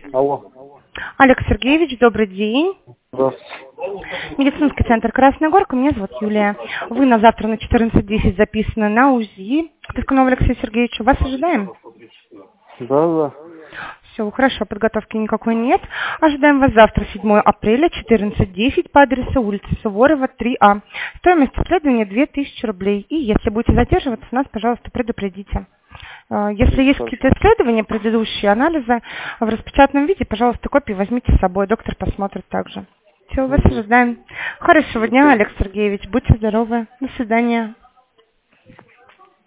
Алло. Олег Сергеевич, добрый день. Здравствуйте. Медицинский центр Красная Горка, меня зовут Юлия. Вы на завтра на 14:10 записаны на УЗИ. Пискунов Алексей Сергеевич, вас ожидаем? Да. Все, хорошо, подготовки никакой нет. Ожидаем вас завтра, 7 апреля, 14:10 по адресу улица Суворова, 3А. Стоимость исследования 2000 рублей. И если будете задерживаться, нас, пожалуйста, предупредите. Если есть какие-то исследования, предыдущие анализы в распечатанном виде, пожалуйста, копии возьмите с собой, доктор посмотрит также. Все, вас ожидаем. Хорошего дня, Олег Сергеевич, будьте здоровы. До свидания.